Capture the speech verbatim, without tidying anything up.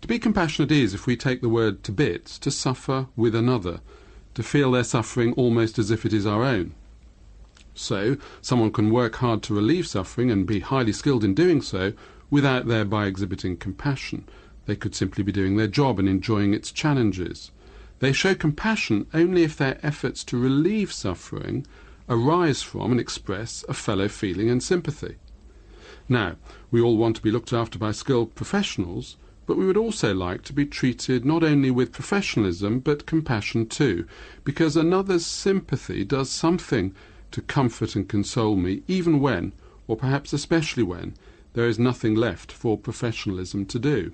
To be compassionate is, if we take the word to bits, to suffer with another, to feel their suffering almost as if it is our own. So, someone can work hard to relieve suffering and be highly skilled in doing so without thereby exhibiting compassion. They could simply be doing their job and enjoying its challenges. They show compassion only if their efforts to relieve suffering arise from and express a fellow feeling and sympathy. Now, we all want to be looked after by skilled professionals, but we would also like to be treated not only with professionalism but compassion too, because another's sympathy does something to comfort and console me, even when, or perhaps especially when, there is nothing left for professionalism to do.